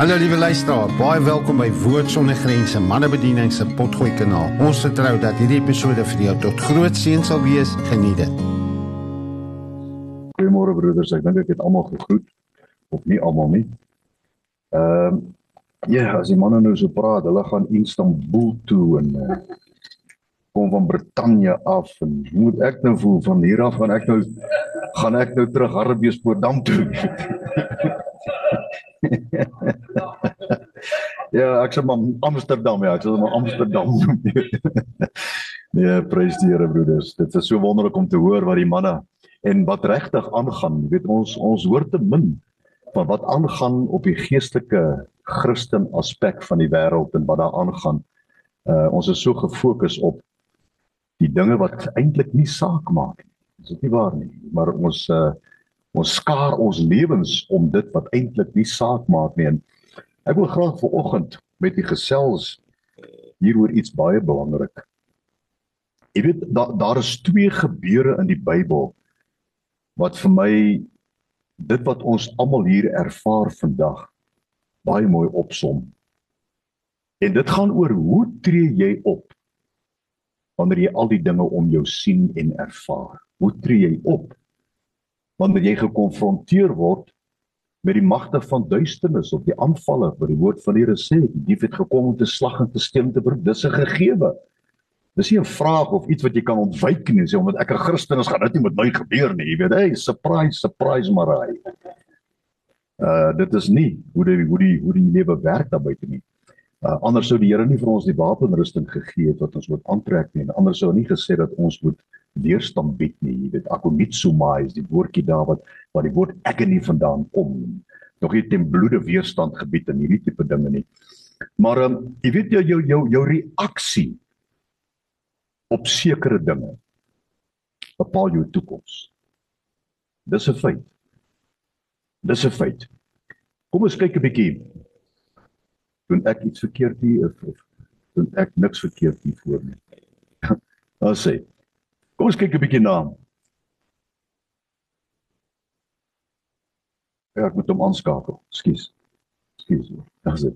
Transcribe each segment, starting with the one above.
Hallo liewe luisteraar, baie welkom by Woord Sonder Grense, Mannebediening se Potgooi kanaal. Ons vertrou dat hierdie episode vir jou tot groot seën sal wees. Geniet dit. Goeiemôre broeders, ek dink ek het almal gegroet, of nie almal nie. As die manne nou so praat, hulle gaan Istanbul toe en kom van Brittanje af en hoe moet ek nou voel? Van hier af gaan ek nou terug Hartbeespoortdam toe. Ja, ek sê maar Amsterdam, ek sê maar Amsterdam. Nee, prys die Here broeders. Dit is so wonderlik om te hoor wat die manne en wat regtig aangaan. Weet ons hoor te min van wat aangaan op die geestelike Christen aspek van die wêreld en wat daar aangaan. Ons is so gefokus op die dinge wat eintlik nie saak maak nie. Is dit nie waar nie? Maar ons skaar ons lewens om dit wat eintlik nie saak maak nie. En ek wil graag vanoggend met die gesels hieroor iets baie belangrik. Jy weet, daar is twee gebeure in die Bybel wat vir my dit wat ons almal hier ervaar vandag baie mooi opsom. En dit gaan oor hoe tree jy op wanneer jy al die dinge om jou sien en ervaar? Hoe tree jy op wanneer jy gekonfronteer word met die magte van duisternis of die aanvalle wat die woord van die Here sê, die dief het gekom om te slag en te steel en te verwoes. Dis 'n gegewe. Dis nie 'n vraag of iets wat jy kan ontwyk nie, sê omdat ek 'n Christen is, gaan dit nie met my gebeur nie. Jy weet, hey, surprise Marai. Dit is nie hoe die lewe werk daar buite nie. Anders sou die Here nie vir ons die wapenrusting gegee het wat ons moet aantrek nie. En anders sou hy nie gesê dat ons moet weerstand bied nie. Jy weet, akomitsumai is die woordjie daar wat die woord ek nie vandaan kom. Nog nie ten bloede weerstand gebied en hierdie tipe dinge nie. Maar jy weet jou reaksie op sekere dinge bepaal jou toekoms. Dis 'n feit. Dis 'n feit. Kom ons kyk 'n bietjie. Doen ek iets verkeerd hier of doen ek niks verkeerd hier voor nie? Dan sê, kom ons kyk 'n bietjie na. Ja, ek moet hom aanskakel. Ekskuus. Dan sê.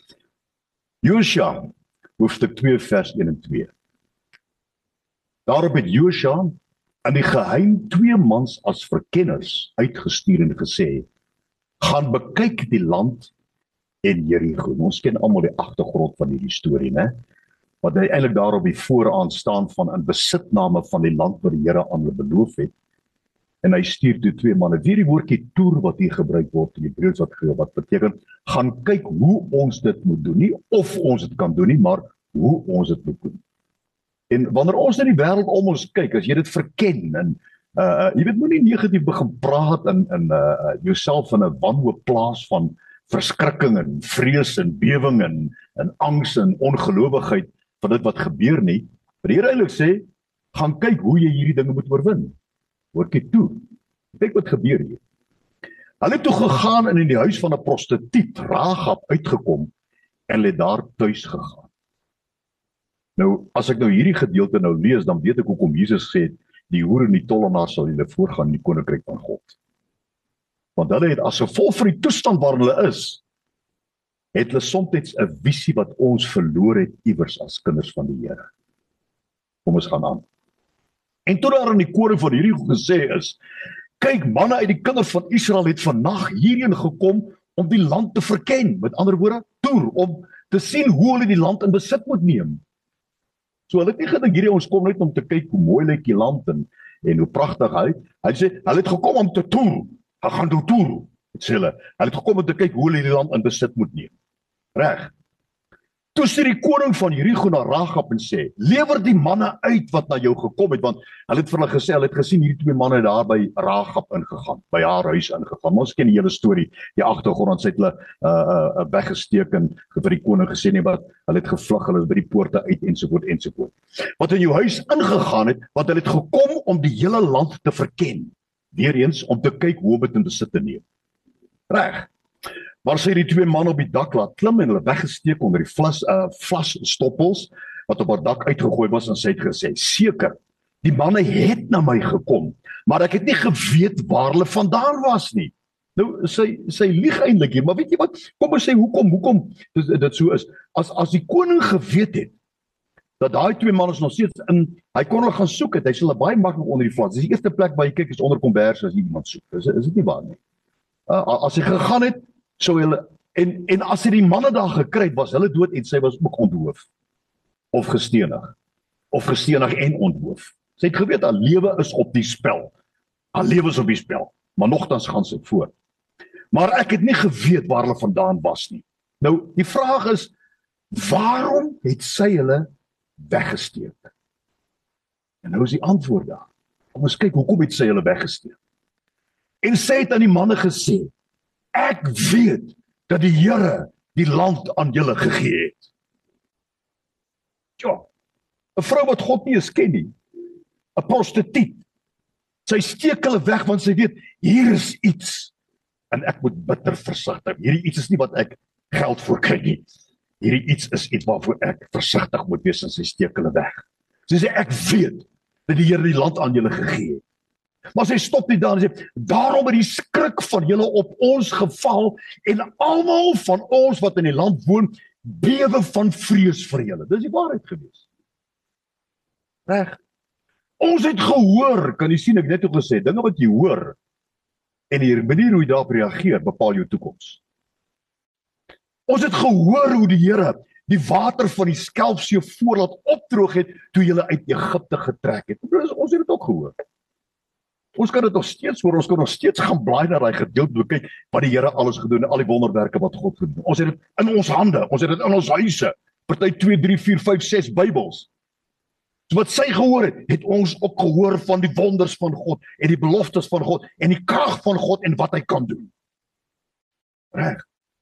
Josua, hoofstuk 2 vers 1 en 2. Daarop het Josua in die geheim 2 mans as verkenners uitgestuur en gesê, gaan bekyk die land en Jericho. Ons ken almal die agtergrond van hierdie storie, né? Wat hy eintlik daar op die vooraan staan van in besitname van die land wat die Here aan hulle beloof het. En hy stuur toe 2 manne. Weer die woordjie toer wat hier gebruik word in Hebreëus wat beteken, gaan kyk hoe ons dit moet doen. Nie of ons dit kan doen nie, maar hoe ons dit moet doen. En wanneer ons in die wêreld om ons kyk, as jy dit verken en jy weet, moenie negatief begin praat en jouself in 'n wanhoop plaas van verskrikking en vrees en bewing en angs en ongelowigheid van dit wat gebeur nie. Maar die Here eintlik sê, gaan kyk hoe jy hierdie dinge moet oorwin. Hoortjie toe. Kyk wat gebeur hier. Hulle het toe gegaan en in die huis van 'n prostituut, Rahab, uitgekom en hulle het daar tuis gegaan. Nou, as ek nou hierdie gedeelte nou lees, dan weet ek hoekom Jesus sê, die hoere en die tollenaar sal julle voorgaan in die koninkryk van God. Want hulle het as gevolg van die toestand waar hulle is, het hulle soms 'n visie wat ons verloor het iewers as kinders van die Here. Kom ons gaan aan. En toe daar in die koning van Jericho gesê is, kyk, manne uit die kinders van Israel het vannag hierheen gekom om die land te verken. Met ander woorde, toer, om te sien hoe hulle die land in besit moet neem. So hulle het nie gedink hierdie ons kom net om te kyk hoe mooi lyk die land en hoe pragtig hy sê, hulle het gekom om te toer. Hulle gaan toer, sê hulle. Hulle het gekom om te kyk hoe hulle die land in besit moet neem. Reg. Toe sê die koning van Jericho na Rahab en sê, lewer die manne uit wat na jou gekom het, want hulle het vir hulle gesê, hulle het gesien hierdie 2 manne daar by Rahab ingegaan, by haar huis ingegaan. Ons ken die hele storie, die agtergrond, sy het hulle weggesteek en vir die koning gesê, nee wat, hulle het gevlug, hulle is by die poorte uit, ensovoort. Wat in jou huis ingegaan het, want hulle het gekom om die hele land te verken, weer eens om te kyk hoe om dit in besit te neem. Reg. Maar sy het die 2 manne op die dak laat klim en hulle weggesteek onder die vlasstoppels wat op haar dak uitgegooi was en sy het gesê, seker, die manne het na my gekom, maar ek het nie geweet waar hulle vandaan was nie. Nou, sy lieg eintlik hier, maar weet jy wat? Kom ons sê hoekom dit so is. As die koning geweet het dat daai twee manne nog steeds hy kon hulle gaan soek het, hy sal baie maklik onder die vlas. Dis die eerste plek waar jy kyk is onder kombers as jy iemand soek. Is dit nie waar nie? As hy gegaan het, sou hulle en as hy die manne daar gekry het, was hulle dood en sy was ook onthoof of gestenig en onthoof. Sy het geweet haar lewe is op die spel. Haar lewe is op die spel, maar nogtans gaan sy voort. Maar ek het nie geweet waar hulle vandaan was nie. Nou, die vraag is, waarom het sy hulle weggesteek? En nou is die antwoord daar. Kom ons kyk, hoekom het sy hulle weggesteek? En sy het aan die manne gesê, ek weet dat die Here die land aan julle gegee het. Ja, 'n vrou wat God nie eens ken nie, 'n prostituut. Sy steek hulle weg want sy weet, hier is iets en ek moet bitter versigtig. Hierdie iets is nie wat ek geld voor kry nie. Hierdie iets is iets waarvoor ek versigtig moet wees en sy steek hulle weg. Sy sê, ek weet dat die Here die land aan julle gegee het. Maar sy stop nie daar en sê, daarom het die skrik van julle op ons geval en almal van ons wat in die land woon, bewe van vrees vir julle. Dis die waarheid gewees. Reg. Ons het gehoor, kan jy sien, ek net ook gesê, dinge wat jy hoor en die manier hoe jy daarop reageer, bepaal jou toekoms. Ons het gehoor hoe die Here die water van die Skelpsee voorlaat opdroog het toe julle uit Egipte getrek het. Ons het dit ook gehoor. Ons kan dit nog steeds hoor, ons kan nog steeds gaan blaai na daai gedeelte, kyk wat die Here alles gedoen het, al die wonderwerke wat God gedoen het. Ons het dit in ons hande, ons het dit in ons huise. Party 2, 3, 4, 5, 6 Bybels. So wat sy gehoor het ons ook gehoor van die wonders van God en die beloftes van God en die krag van God en wat hy kan doen. Reg.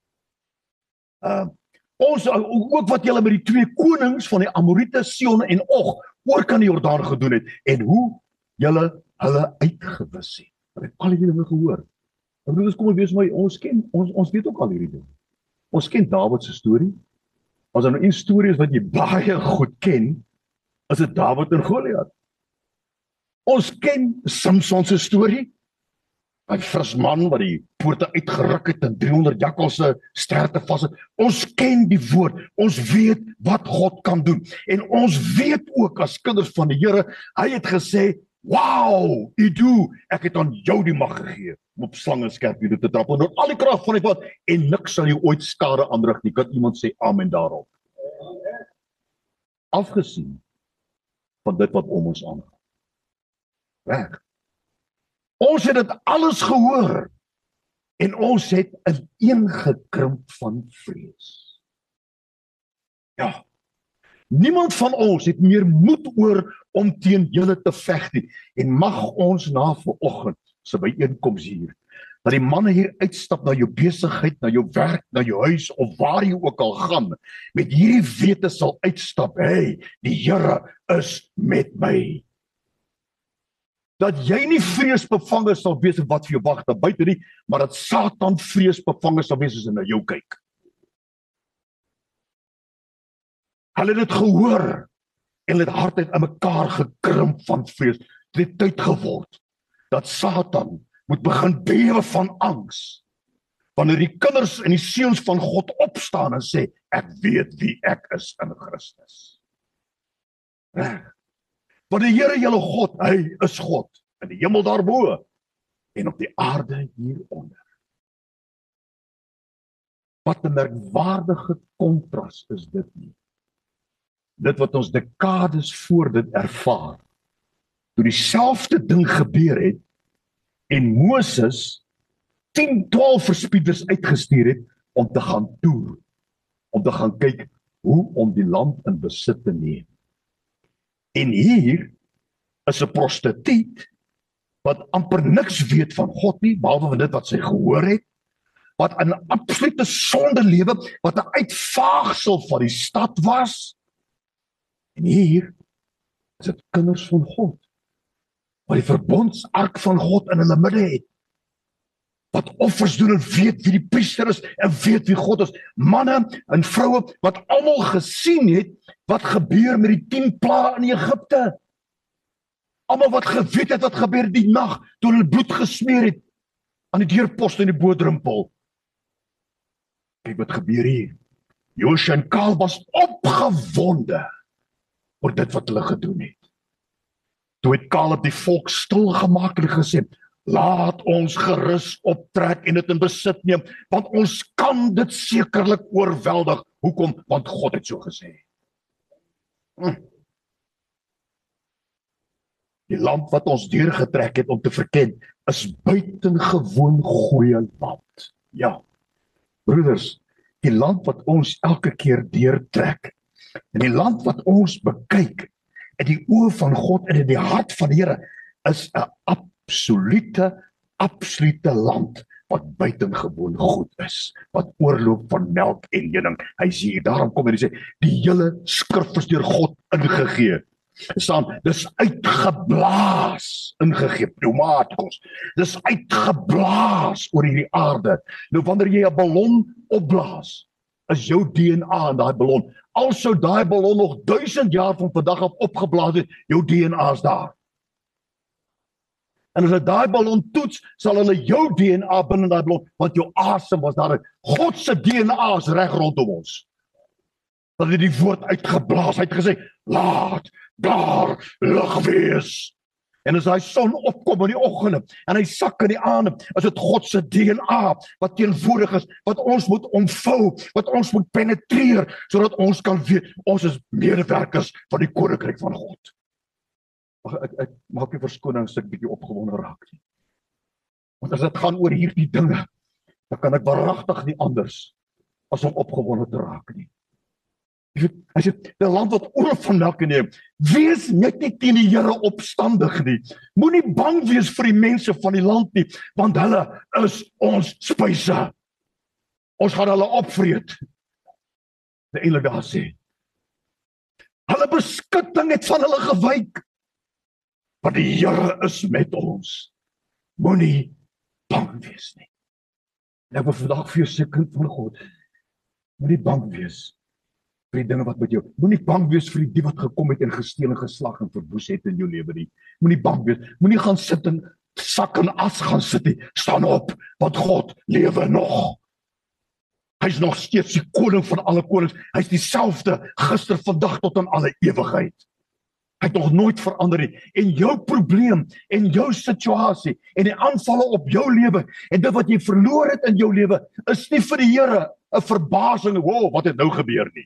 Ons ook wat julle met die twee konings van die Amorite, Sihon en Og oor kan die Jordaan gedoen het en hoe julle hulle uitgewis het. Ek het al die dinge gehoor. En broers, kom ons wees my, ons weet ook al hierdie dinge. Ons ken Dawid se storie. As daar nou 'n storie is wat jy baie goed ken, is dit Dawid en Goliat. Ons ken Samson se storie. Hy fris man wat die poorte uitgeruk het en 300 jakkalse sterte vas het. Ons ken die woord. Ons weet wat God kan doen. En ons weet ook as kinders van die Here, hy het gesê, wow, ek het aan jou die mag gegee om op slange en skorpioene te trap en al die krag van die pad en niks sal jou ooit skade aanrig nie. Kan iemand sê amen daarop? Afgesien van dit wat om ons aangaan. Reg. Ons het dit alles gehoor en ons het ineengekrimp van vrees. Ja. Niemand van ons het meer moed oor om teen julle te veg nie. En mag ons na vanoggend se byeenkoms hier, dat die manne hier uitstap na jou besigheid, na jou werk, na jou huis of waar jy ook al gaan, met hierdie wete sal uitstap, hey, die Here is met my. Dat jy nie vreesbevange sal wees wat vir jou wag daar buite nie, maar dat Satan vreesbevange sal wees as hy na jou kyk. Hulle het dit gehoor en hulle het hardheid in mekaar gekrimp van vrees. Dit het tyd geword dat Satan moet begin bewe van angs. Wanneer die kinders en die seuns van God opstaan en sê, ek weet wie ek is in Christus. Reg. Want die Here julle God, hy is God in die hemel daarbo en op die aarde hieronder. Wat 'n merkwaardige kontras is dit nie. Dit wat ons dekades voor dit ervaar, toe dieselfde ding gebeur het en Moses 10, 12 verspieders uitgestuur het om te gaan toer, om te gaan kyk hoe om die land in besit te neem. En hier is 'n prostituut wat amper niks weet van God nie, behalwe van dit wat sy gehoor het, wat in absolute sonde lewe, wat 'n uitvaagsel van die stad was. En hier is dit kinders van God, wat die verbondsark van God in hulle midde het, wat offers doen en weet wie die priester is en weet wie God is, manne en vroue wat almal gesien het wat gebeur met die 10 plaae in Egipte. Almal wat geweet het wat gebeur die nag toe hulle bloed gesmeer het. aan die deurpost in die boordrempel. Kyk wat gebeur hier. Josua en Kaleb was opgewonde oor dit wat hulle gedoen het. Toe het Kaleb die volk stilgemaak en gesê, laat ons gerus optrek en dit in besit neem, want ons kan dit sekerlik oorweldig. Hoekom? Want God het so gesê. Die land wat ons deurgetrek het om te verken, is buitengewoon goeie land. Ja, broeders, die land wat ons elke keer deurtrek, en die land wat ons bekyk, in die oë van God en in die hart van die Here, is 'n absolute land wat buitengewoon goed is, wat oorloop van melk en honing. Hy sê, daarom kom hy sê, die hele skrif is deur God ingegee. Staan, dis uitgeblaas, ingegee, pneumatikos, dis uitgeblaas oor hierdie aarde. Nou wanneer jy 'n ballon opblaas, is jou DNA in daai ballon. Al sou daai ballon nog 1000 jaar van vandag af opgeblaas het, jou DNA is daar. En as hulle daai ballon toets, sal hulle jou DNA binne daai ballon, want jou asem was daar. God se DNA is reg rondom ons. Dat hy die woord uitgeblaas, hy het gesê, laat daar lig wees. En as hy son opkom in die oggende, en hy sak in die aand, is dit God se DNA, wat teenwoordig is, wat ons moet omvou, wat ons moet penetreer, sodat ons kan weet, ons is medewerkers van die koninkryk van God. Ek maak die verskoning as ek bietjie opgewonde raak. Want as dit gaan oor hierdie dinge, dan kan ek waaragtig nie anders as om opgewonde te raak nie. As jy die land wat oorloop van melk en honing, wees net nie teen die Here opstandig nie. Moenie bang wees vir die mense van die land nie, want hulle is ons spyse. Ons gaan hulle opvreet. Die engele daar sê, hulle beskutting het van hulle gewyk, want die Here is met ons. Moenie bang wees nie. En ek wil vandag vir jou sê, kind van God, moenie bang wees vir die dinge wat met jou, moenie bang wees vir die wat gekom het en gesteel en geslag en verwoes het in jou lewe nie. Moenie bang wees, moenie gaan sit en sak en as gaan sit nie. Staan op, want God lewe nog. Hy's nog steeds die koning van alle konings. Hy's dieselfde gister, vandag tot in alle ewigheid. Hy het nog nooit verander nie. En jou probleem en jou situasie en die aanvalle op jou lewe en dit wat jy verloor het in jou lewe is nie vir die Here 'n verbasing, wow, wat het nou gebeur nie.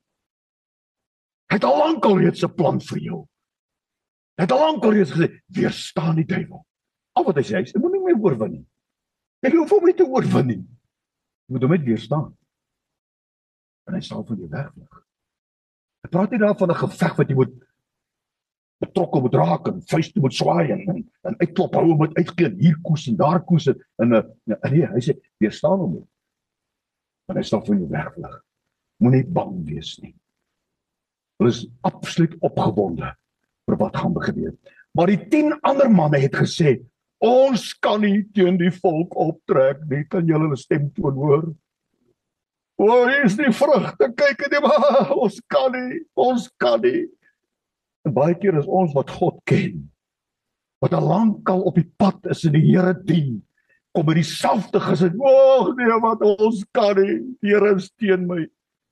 Hy het al lank al reeds 'n plan vir jou. Hy het al lank al reeds gesê, weerstaan die duiwel. Al wat hy sê, hy moenie meer oorwin nie. Jy hoef hom nie te oorwin nie. Jy moet hom net weerstaan. En hy sal van jou wegvlug. Ek praat nie daar van 'n geveg wat jy moet betrokke moet raak en vuiste moet swaai en uitklop, hou moet uitgee, hier koes en daar koes en nee, hy sê, weerstaan hom nie. En hy sal van jou wegvlug. Moenie bang wees nie. Hulle is absoluut opgewonde vir wat gaan gebeur. Maar die 10 ander manne het gesê, ons kan nie teen die volk optrek nie, kan julle hulle stem toon hoor? O, hier is die vrugte, kyk in die maar, ons kan nie. En baie keer is ons wat God ken, wat al lankal op die pad is en die Here dien, kom by dieselfde gesin, o nee, wat ons kan nie, die Here is teen my.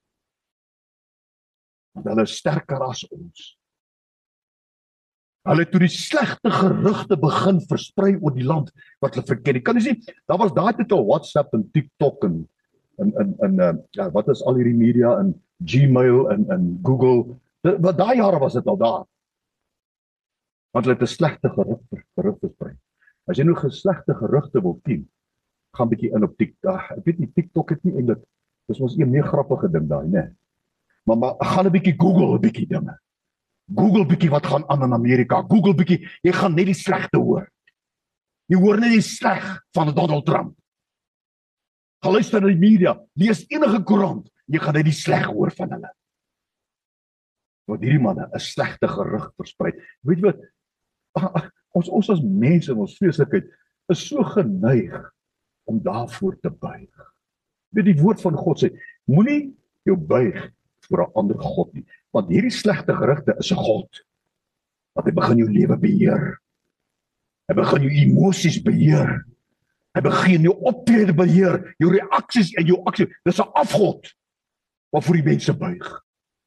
Want hulle is sterker as ons. Hulle het toe die slegte gerugte begin versprei oor die land wat hulle verken. Kan jy sien, daar was daai tyd al WhatsApp en TikTok en ja, wat is al hierdie media en Gmail en Google. Wat daai jare was dit al daar. Want hulle het 'n slegte gerug versprei. As jy nou slegte gerugte wil ken, gaan bietjie in op TikTok. Ek weet nie, TikTok het nie eintlik, dis mos 'n meer grappige ding daai, né? Maar gaan 'n bietjie Google 'n bietjie dinge. Google bietjie wat gaan aan in Amerika. Google bietjie, jy gaan net die slegte hoor. Jy hoor net die sleg van Donald Trump. Gaan luister na die media, lees enige koerant, jy gaan net die sleg hoor van hulle. Want hierdie manne 'n slegte gerug versprei. Weet jy wat? Ons as mense in ons vleeslikheid is so geneig om daarvoor te buig. Weet die woord van God sê, moenie jou buig voor 'n ander God nie, want hierdie slegte gerugte is 'n God, want hy begin jou lewe beheer, hy begin jou emosies beheer, Hy begin jou optrede beheer, jou reaksies en jou aksie. Dis 'n afgod waarvoor die mense buig.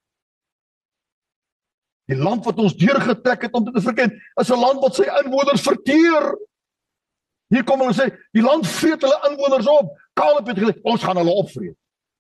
Die land wat ons deurgetrek het om dit te verken, is 'n land wat sy inwoners verteer. Hier kom hulle sê, die land vreet hulle inwoners op. Kaleb het gesê, ons gaan hulle opvreet.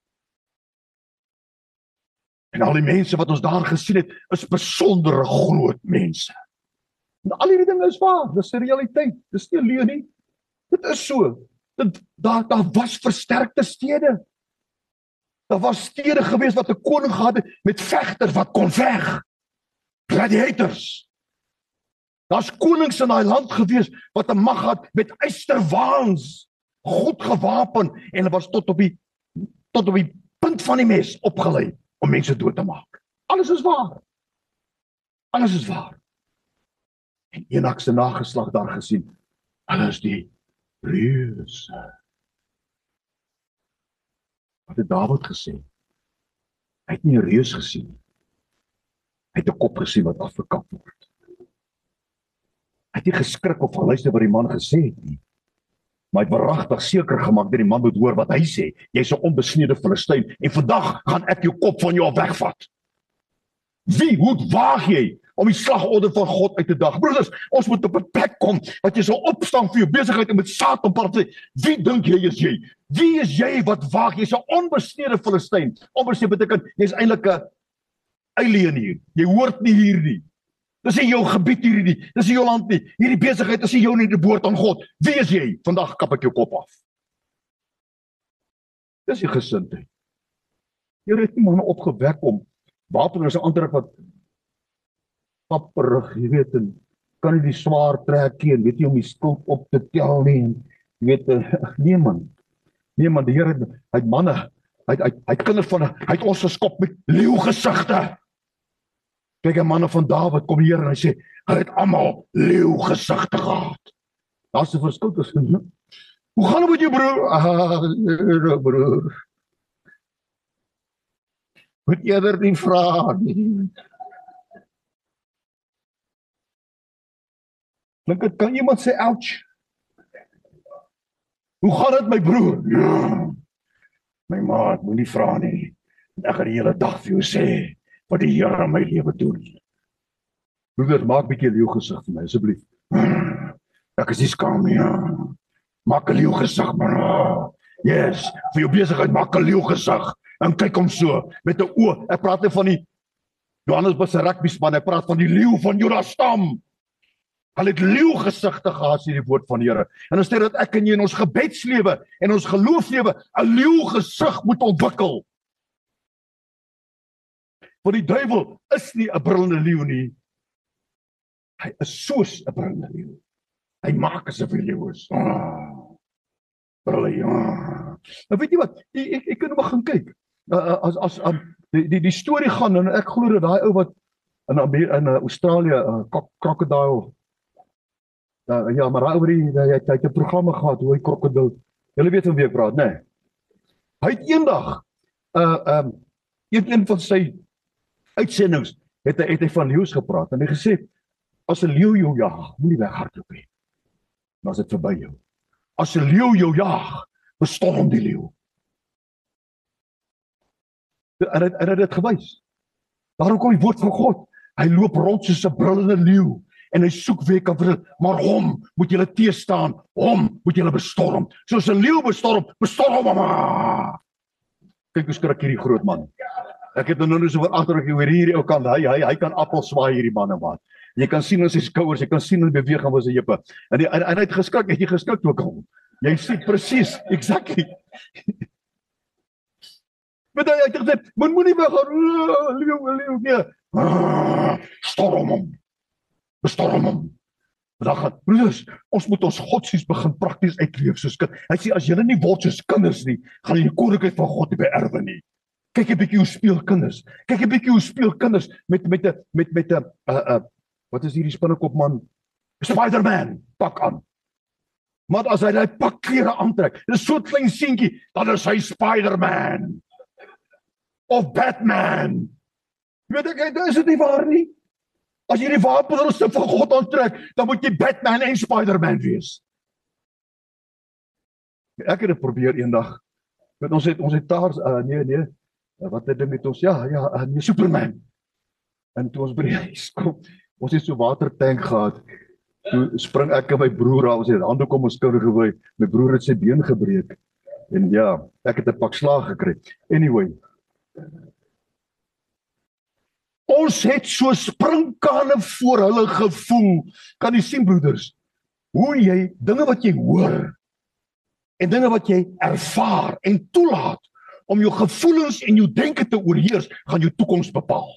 En al die mense wat ons daar gesien het, is besondere groot mense. En al hierdie dinge is waar, dis die realiteit, dis nie leuen nie. Dit is so. Daar was versterkte stede. Daar was stede gewees wat 'n koning gehad het met vegters wat kon veg. Gladiators. Daar's konings in daai land gewees wat 'n mag het met ysterwaans, goed gewapen en hulle was tot op die punt van die mes opgelei om mense dood te maak. Alles is waar. Alles is waar. En Enak se nageslag daar gesien, hulle is die reuse. Wat het Dawid gesê? Hy het nie 'n reus gesien. Hy het 'n kop gesien wat afgekap word. Hy het nie geskrik of geluister wat die man gesê het nie. Maar hy het waaragtig seker gemaak dat die man moet hoor wat hy sê. Jy's 'n onbesnede Filistyn en vandag gaan ek jou kop van jou af wegvat. Hoe waag jy om die slagorde van God uit te daag? Broeders, ons moet op 'n plek kom wat jy sal opstaan vir jou besigheid en met saad op pad sê, wie dink jy is jy? Wie is jy wat waag? Jy's 'n onbesnede Filistyn. Onbesnede beteken jy's eintlik 'n alien hier. Jy hoort nie hier nie. Dis nie jou gebied hier nie. Dis nie jou land nie. Hierdie besigheid is nie jou nie, dit behoort aan God. Wie is jy? Vandag kap ek jou kop af. Dis die gesindheid. Jy het nie manne opgewek om wapen is 'n ander wat papperig, jy weet, en kan nie die swaar trek nie, en weet jy om die skuld op te tel nie, en jy weet, nee man, die Here het manne, hy het kinders van, hy het ons geskop met leeugesigte. Kyk, die manne van Dawid kom hier en hy sê, hy het almal leeugesigte gehad. Daar's 'n verskil tussen, hoe gaan dit met jou broer? Broer. Moet eerder nie vra nie. Dink, kan iemand sê, ouch? Hoe gaan dit my broer? Ja, my maat, moet nie vra nie. Ek gaan die hele dag vir jou sê, wat die Here in my lewe doen. Broeders, maak bietjie leeugesig vir my, asseblief. Ek is nie skaam nie. Maak 'n leeugesig, man. Yes, vir jou besigheid, maak 'n leeugesig. En kyk hom so, met 'n oog. Ek praat nie van die Johannesburg se rugbyspan, ek praat van die leeu van Juda stam. Hulle het leeugesigte gehad, sê die woord van die Here. En ons sê dat ek en jy in ons gebedslewe en ons geloofslewe 'n leeugesig moet ontwikkel. Want die duiwel is nie 'n brullende leeu nie. Hy is soos 'n brullende leeu. Hy maak asof hy leeu is. Brulle, Nou weet jy wat, ek kan maar gaan kyk. Die storie gaan, en ek glo dat daai ou wat in Australië, krokodil, ja, maar daai ou hy het 'n programme gehad, hoe hy krokodil, julle weet van wie ek praat, né? Hy het eendag, een van sy uitsendings, het hy van leeu's gepraat, en hy gesê, as 'n leeu jou jag, moenie weghardloop nie, dan is dit verby jou. As 'n leeu jou jag, bestorm die leeu. En hy het dit gewys. Daarom kom die woord van God. Hy loop rond soos 'n brullende leeu en hy soek wie kan vir, maar hom moet julle teëstaan, hom moet julle bestorm. Soos 'n leeu bestorm hom. Kyk hoe skrik hierdie groot man. Ek het nou so wat agter oor hierdie ou kant. Hy kan appels swaai hierdie man en wat. Jy kan sien in sy skouers, jy kan sien in beweging van sy heupe. En hy het geskrik, het jy geskrik ook al? Jy sien presies, exactly. Met hy het gesê, moenie weggaan, leeu, nee. Storm hom. Bestorm hom. Dan gaan, broeders, ons moet ons godsdienst begin prakties uitleef soos kind. Hy sê, as julle nie word soos kinders nie, gaan jy die koninkryk van God nie beerwe nie. Kyk 'n bietjie hoe speel kinders. Kyk 'n bietjie hoe speel kinders met 'n wat is hierdie spinnekop man? Spider-Man, pak aan. Maar as hy pak klere aantrek, dis so 'n klein seentjie, dan is hy Spider-Man. Of Batman. Weet ek, is dit nie waar nie? As jy die wapenrusting van God aantrek, dan moet jy Batman en Spider-Man wees. Ek het dit probeer eendag. Met ons het daar nee, wat het ding met ons? Ja, nee, Superman. En toe ons by die huis kom, ons het so watertank gehad. Toe spring ek en my broer af, ons het handdoek om ons skouer gegooi. My broer het sy been gebreek. En ja, ek het 'n pak slaag gekry. Anyway, ons het so sprinkane voor hulle gevoel. Kan jy sien, broeders? Hoe jy dinge wat jy hoor en dinge wat jy ervaar en toelaat om jou gevoelens en jou denke te oorheers, gaan jou toekoms bepaal.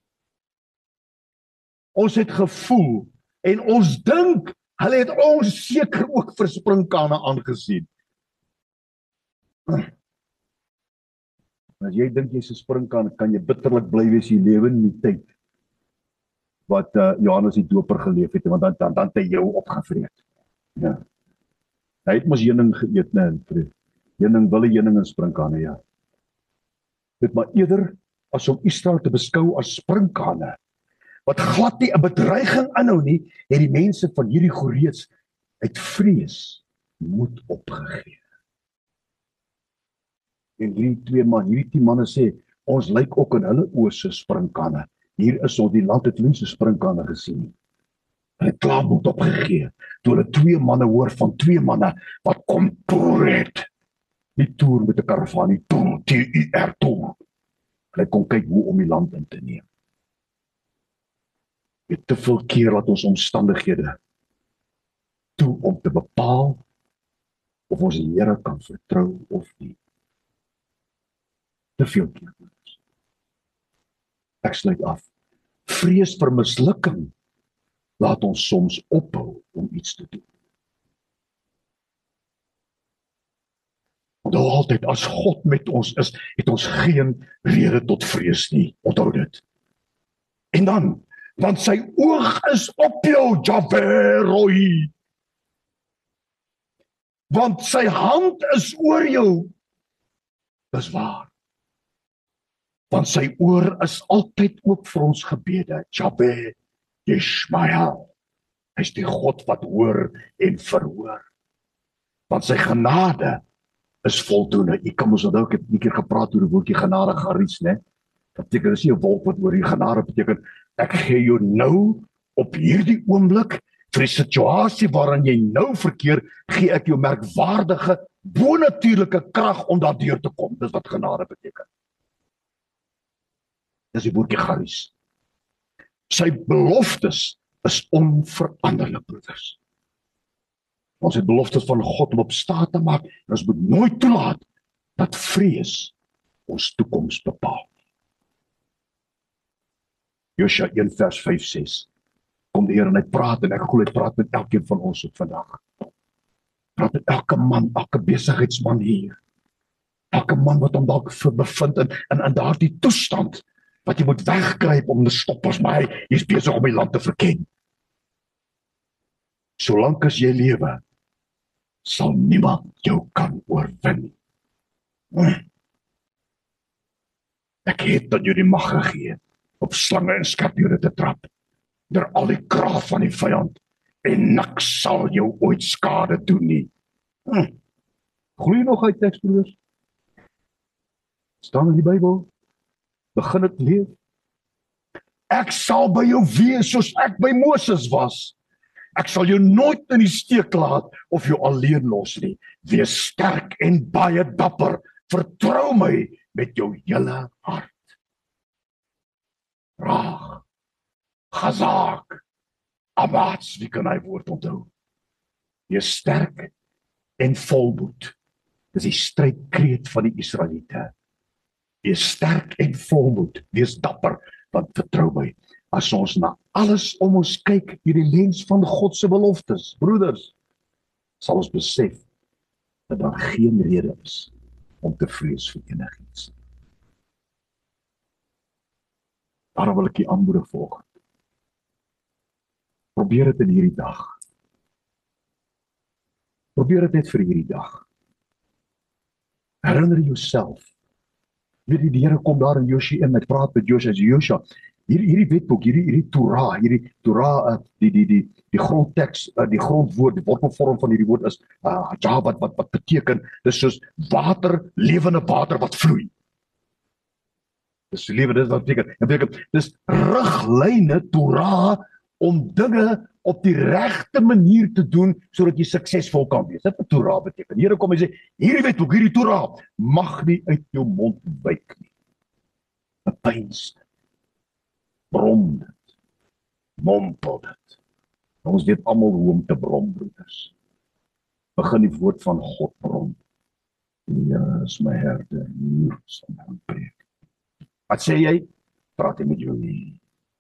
Ons het gevoel en ons dink hulle het ons seker ook vir sprinkane aangesien. As jy dink jy's 'n sprinkaan, kan jy bitterlik bly wees jy lewe in die tyd wat Johannes die Doper geleef het, want dan het hy jou opgevreet. Ja. Hy het mos heuning geëet, nee, wille heuning en sprinkane, ja. Dit maar eerder as om Israel te beskou as sprinkane, wat glad nie 'n bedreiging inhou nie, het die mense van Jerigo reeds uit vrees moed opgegee. En hierdie 10 manne sê, ons lyk ook in hulle oë so sprinkane. Hier is ons, die land het nie so sprinkane gesien nie. Hulle het klaar moed opgegee, toe hulle 2 manne hoor van 2 manne wat kom toer het. Nie toer met 'n karavaan, nie toer, T-U-R, toer. Hulle kom kyk hoe om die land in te neem. Het te veel keer laat ons omstandighede toe om te bepaal of ons die Here kan vertrou of nie. Te veel keer. Ek sluit af. Vrees vir mislukking laat ons soms ophou om iets te doen. Onthou altyd, as God met ons is, het ons geen rede tot vrees nie. Onthou dit. En dan, want sy oog is op jou, Jahwe Roi. Want sy hand is oor jou. Dis waar. Want sy oor is altyd ook vir ons gebede, Jahwe Yishmael. Hy is die God wat hoor en verhoor. Want sy genade is voldoende. Ek kan ons onthou, ek het 'n keer gepraat oor die woordjie genade garis, né? Dat beteken, dis nie 'n wolk wat oor die genade beteken, ek gee jou nou, op hierdie oomblik, vir die situasie waarin jy nou verkeer, gee ek jou merkwaardige, bonatuurlike krag om daardeur te kom. Dis wat genade beteken. Dis die woordjie garis. Sy beloftes is onveranderlik, broeders. Ons het beloftes van God om op staat te maak, en ons moet nooit toelaat dat vrees ons toekoms bepaal. Josua 1 vers 5-6. Kom die Here en hy praat, en ek glo hy praat met elkeen van ons op vandag. Praat met elke man, elke besigheidsman hier. Elke man wat hom dalk bevind in daardie toestand, wat jy moet wegkruip om te stop as maar hy is besig om die land te verken. Solank as jy lewe, sal niemand jou kan oorwin. Ek het aan jou die mag gegee op slange en skorpioene te trap, deur al die krag van die vyand, en niks sal jou ooit skade doen nie. Glo jy nog uit teks, broers? Staan in die Bybel? Begin het leef. Ek sal by jou wees soos ek by Moses was. Ek sal jou nooit in die steek laat of jou alleen los nie. Wees sterk en baie dapper. Vertrou my met jou hele hart. Raag, Chazak, Amats, wie kan hy woord onthou? Wees sterk en volmoed. Dis die strydkreet van die Israeliete. Wees sterk en volmoed, wees dapper, want vertrou my, as ons na alles om ons kyk deur die lens van God se beloftes, broeders, sal ons besef dat daar geen rede is om te vrees vir enigiets. Daarom wil ek die aanmoedig volg. Probeer dit in hierdie dag. Probeer dit net vir hierdie dag. Herinner jouself. Weet jy, die Here kom daar in Josua 1 met praat met Josua, hierdie wetboek, hierdie Torah, die grondteks, die grondwoord, die wortelvorm van hierdie woord is ja, wat beteken, dis soos water, lewende water wat vloei. Dis lewende, dis wat beteken, dis riglyne, Torah, om dinge op die regte manier te doen, sodat jy suksesvol kan wees. Dit wat Torah beteken. Here kom en sê, hierdie wetboek, hierdie Torah, mag nie uit jou mond wyk nie. Bepeins dit, brom dit, mompel dit. Ons weet almal hoe om te brom, broeders. Begin die woord van God brom. Die Here is my herde, hier sal my preek. Wat sê jy? Praat hy met jou nie.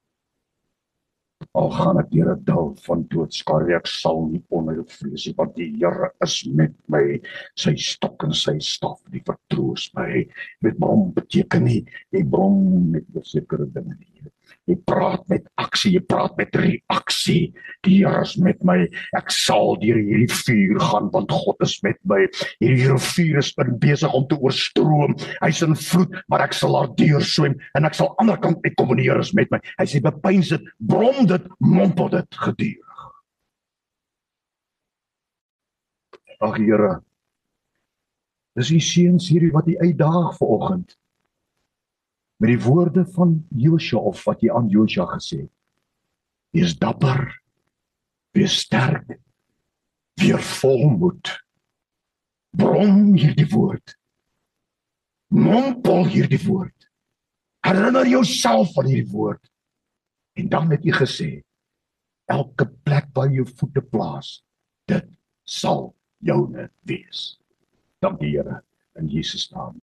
Al gaan ek deur 'n dal van doodskare, ek sal nie onheil vrees nie, want die Here is met my, sy stok en sy staf, die vertroos my. Met brom beteken nie, jy brom met sekere dinge nie. Jy praat met aksie, jy praat met reaksie. Die Here is met my, ek sal deur hierdie vuur gaan, want God is met my. Hierdie rivier is besig om te oorstroom, hy's in vloed, maar ek sal daar deur swem, en ek sal aan die ander kant uitkom, en die Here is met my. Hy sê, bepeins dit, brom dit, mompel dit gedurig. Ag Here, dis u seuns hierdie wat u uitdaag vanoggend, met die woorde van Josua, of wat jy aan Josua gesê het. Wees dapper, wees sterk, weer volmoed. Brom hierdie woord. Mompel hierdie woord. Herinner jouself van hierdie woord. En dan het jy gesê, elke plek waar jou voete plaas, dit sal joune wees. Dankie Here, in Jesus naam.